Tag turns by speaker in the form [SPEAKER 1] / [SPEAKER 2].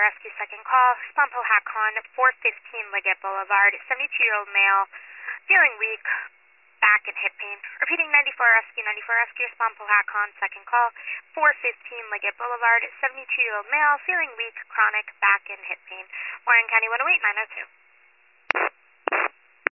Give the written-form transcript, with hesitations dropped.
[SPEAKER 1] Rescue, second call. Spompo Hakon, 415 Liggett Boulevard. 72-year-old male, feeling weak, back and hip pain. Repeating, 94 Rescue, Spompo Hakon, second call. 415 Liggett Boulevard. 72-year-old male, feeling weak, chronic, back and hip pain. Warren County 108, 902.